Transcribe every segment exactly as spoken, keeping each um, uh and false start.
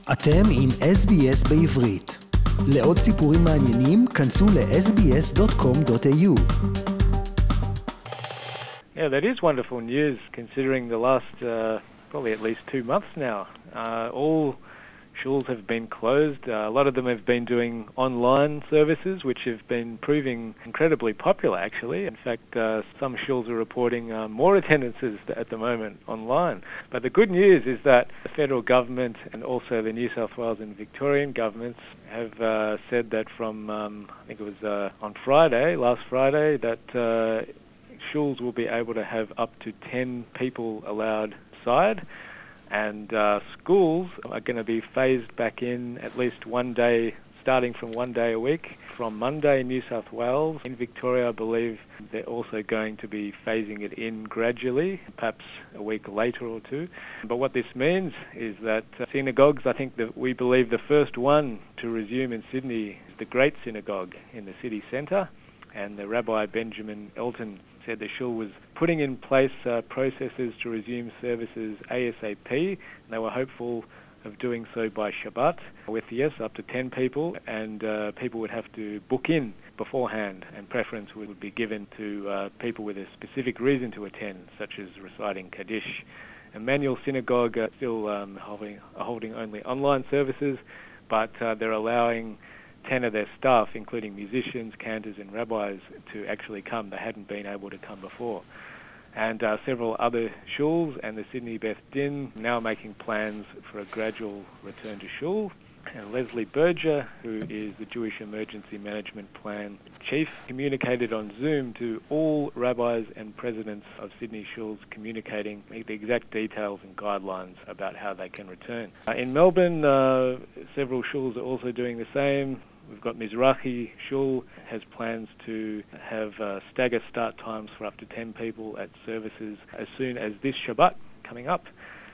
אתם עם אס בי אס בעברית. לעוד סיפורים מעניינים, כנסו ל-אס בי אס דוט קום דוט איי יו. Yeah, that is wonderful news considering the last uh, probably at least two months now. Uh, all schools have been closed. Uh, a lot of them have been doing online services, which have been proving incredibly popular, actually. In fact, uh, some schools are reporting uh, more attendances at the moment online. But the good news is that the federal government and also the New South Wales and Victorian governments have uh, said that from, um, I think it was uh, on Friday, last Friday, that uh, schools will be able to have up to ten people allowed inside. And uh, schools are going to be phased back in at least one day, starting from one day a week. From Monday in New South Wales. In Victoria, I believe they're also going to be phasing it in gradually, perhaps a week later or two. But what this means is that uh, synagogues, I think that we believe the first one to resume in Sydney is the Great Synagogue in the city centre. And the Rabbi Benjamin Elton said the shul was putting in place uh, processes to resume services ASAP. They were hopeful of doing so by Shabbat with, yes, up to ten people, and uh, people would have to book in beforehand, and preference would be given to uh, people with a specific reason to attend, such as reciting Kaddish. Emmanuel Synagogue are still um, holding, holding only online services, but uh, they're allowing ten of their staff, including musicians, cantors and rabbis, to actually come. They hadn't been able to come before. And uh, several other shuls and the Sydney Beth Din now making plans for a gradual return to shul. And Leslie Berger, who is the Jewish Emergency Management Plan Chief, communicated on Zoom to all rabbis and presidents of Sydney shuls, communicating the exact details and guidelines about how they can return. Uh, in Melbourne, uh, several shuls are also doing the same. We've got Mizrahi Shul has plans to have uh, stagger start times for up to ten people at services as soon as this Shabbat coming up.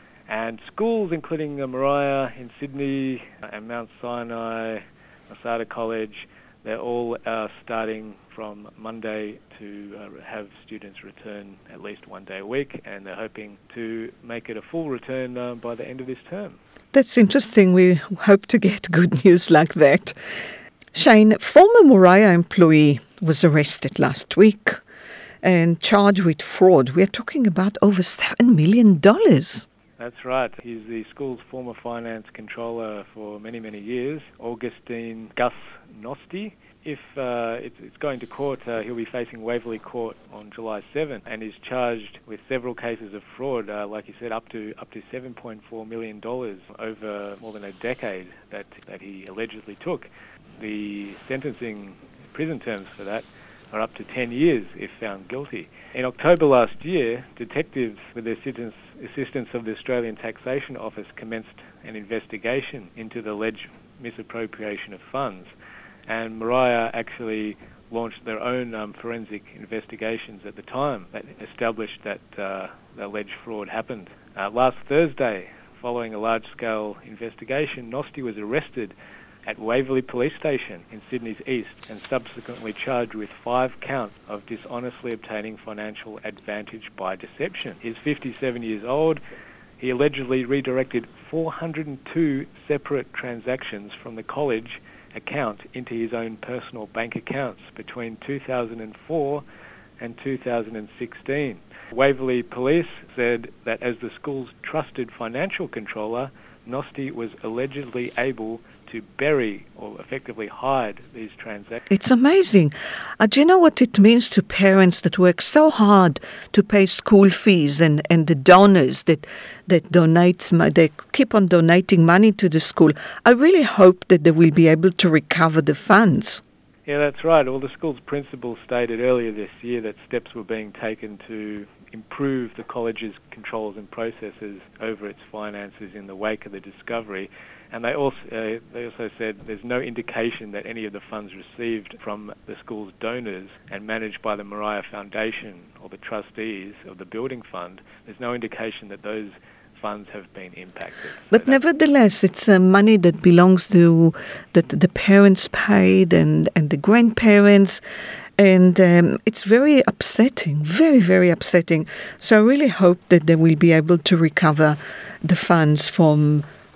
And schools, including uh, Moriah in Sydney uh, and Mount Sinai, Masada College, they're all uh, starting from Monday to uh, have students return at least one day a week, and they're hoping to make it a full return uh, by the end of this term. That's interesting. We hope to get good news like that. Shane, former Moriah employee was arrested last week and charged with fraud. We're talking about over seven million dollars. That's right. He's the school's former finance controller for many, many years, Augustine Gus Nosti. If uh, it's, it's going to court, uh, he'll be facing Waverley Court on July seventh and is charged with several cases of fraud, uh, like you said, up to up to seven point four million dollars over more than a decade that, that he allegedly took. The sentencing prison terms for that are up to ten years if found guilty. In October last year, detectives with the assistance, assistance of the Australian Taxation Office commenced an investigation into the alleged misappropriation of funds. And Moriah actually launched their own um, forensic investigations at the time that established that uh, the alleged fraud happened. Uh, last Thursday, following a large-scale investigation, Nosti was arrested at Waverley Police Station in Sydney's east and subsequently charged with five counts of dishonestly obtaining financial advantage by deception. He's fifty-seven years old. He allegedly redirected four hundred two separate transactions from the college account into his own personal bank accounts between two thousand four and two thousand sixteen. Waverley Police said that as the school's trusted financial controller, Nosti was allegedly able to bury or effectively hide these transactions. It's amazing. Uh, do you know what it means to parents that work so hard to pay school fees and, and the donors that that donates, they keep on donating money to the school? I really hope that they will be able to recover the funds. Yeah, that's right. Well, the school's principal stated earlier this year that steps were being taken to improve the college's controls and processes over its finances in the wake of the discovery. And they also uh, they also said there's no indication that any of the funds received from the school's donors and managed by the Moriah Foundation or the trustees of the building fund, there's no indication that those funds have been impacted. But so nevertheless, it's uh, money that belongs to that the parents paid and, and the grandparents. And um, it's very upsetting, very, very upsetting. So I really hope that they will be able to recover the funds from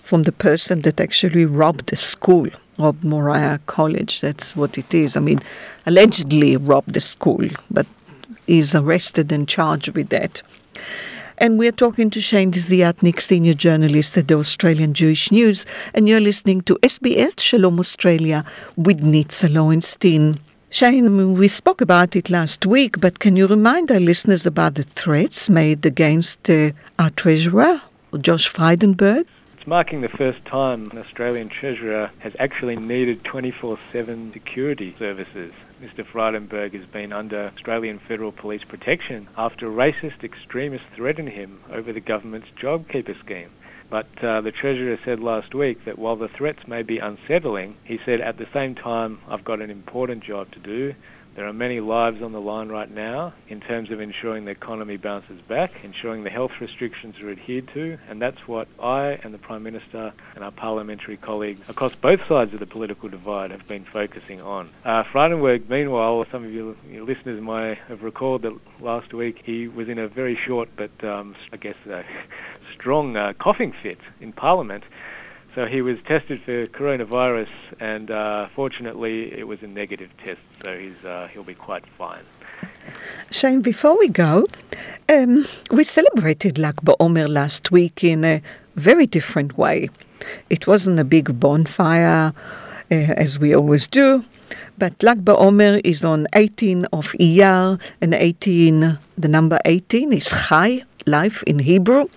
from the person that actually robbed the school, robbed Moriah College. That's what it is. I mean, allegedly robbed the school, but is arrested and charged with that. And we're talking to Shane Desiatnik, senior journalist at the Australian Jewish News, and you're listening to S B S Shalom Australia with Nitza Lowenstein. Shane, we spoke about it last week, but can you remind our listeners about the threats made against uh, our treasurer, Josh Frydenberg? It's marking the first time an Australian treasurer has actually needed twenty-four seven security services. Mister Frydenberg has been under Australian Federal Police protection after racist extremists threatened him over the government's JobKeeper scheme. But uh, the Treasurer said last week that while the threats may be unsettling, he said at the same time, I've got an important job to do. There are many lives on the line right now in terms of ensuring the economy bounces back, ensuring the health restrictions are adhered to, and that's what I and the Prime Minister and our parliamentary colleagues across both sides of the political divide have been focusing on. Uh, Frydenberg, meanwhile, some of you, your listeners might have recalled that last week he was in a very short but um, I guess uh, strong uh, coughing fit in Parliament. So he was tested for coronavirus, and uh, fortunately it was a negative test, so he's uh, he'll be quite fine. Shane, before we go, um, we celebrated Lag BaOmer last week in a very different way. It wasn't a big bonfire, uh, as we always do, but Lag BaOmer is on eighteenth of Iyar, and eighteen, the number eighteen is Chai, life in Hebrew,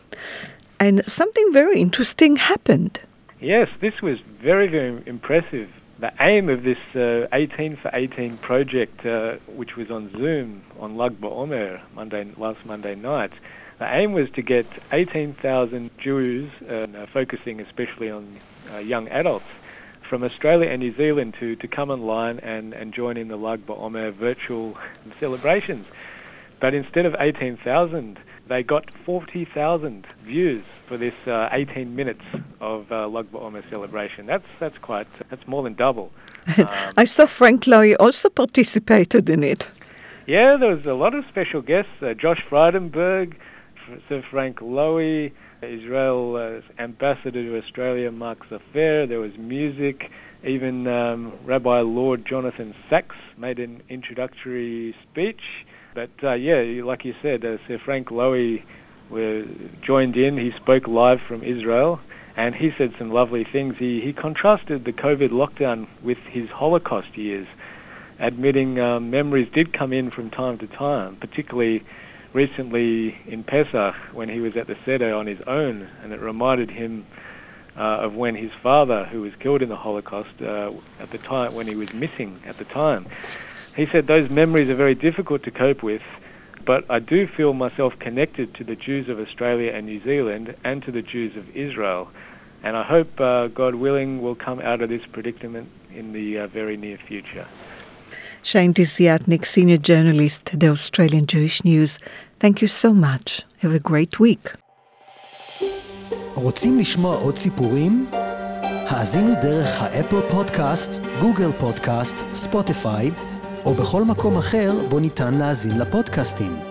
and something very interesting happened. Yes, this was very, very impressive. The aim of this uh, eighteen for eighteen project, uh, which was on Zoom on Lag BaOmer Monday, last Monday night, the aim was to get eighteen thousand Jews, uh, focusing especially on uh, young adults, from Australia and New Zealand to, to come online and, and join in the Lag BaOmer virtual celebrations. But instead of eighteen thousand, they got forty thousand views for this uh, eighteen minutes of uh, Lag BaOmer celebration. That's that's quite that's more than double. Um, I saw Frank Lowy also participated in it. Yeah, there was a lot of special guests. Uh, Josh Frydenberg, Sir Frank Lowy, Israel uh, ambassador to Australia, Mark Zafer. There was music. Even um, Rabbi Lord Jonathan Sachs made an introductory speech. But uh, yeah, like you said, uh, Sir Frank Lowy were joined in. He spoke live from Israel, and he said some lovely things. He he contrasted the COVID lockdown with his Holocaust years, admitting um, memories did come in from time to time, particularly recently in Pesach when he was at the Seder on his own, and it reminded him uh, of when his father, who was killed in the Holocaust, uh, at the time when he was missing at the time. He said those memories are very difficult to cope with, but I do feel myself connected to the Jews of Australia and New Zealand and to the Jews of Israel. And I hope, uh, God willing, we'll come out of this predicament in the uh, very near future. Shane Desiatnik, senior journalist at the Australian Jewish News. Thank you so much. Have a great week. רוצים לשמוע עוד סיפורים? האזינו דרך האפל פודקאסט, גוגל פודקאסט, ספוטיפיי, או בכל מקום אחר בו ניתן להאזין לפודקאסטים.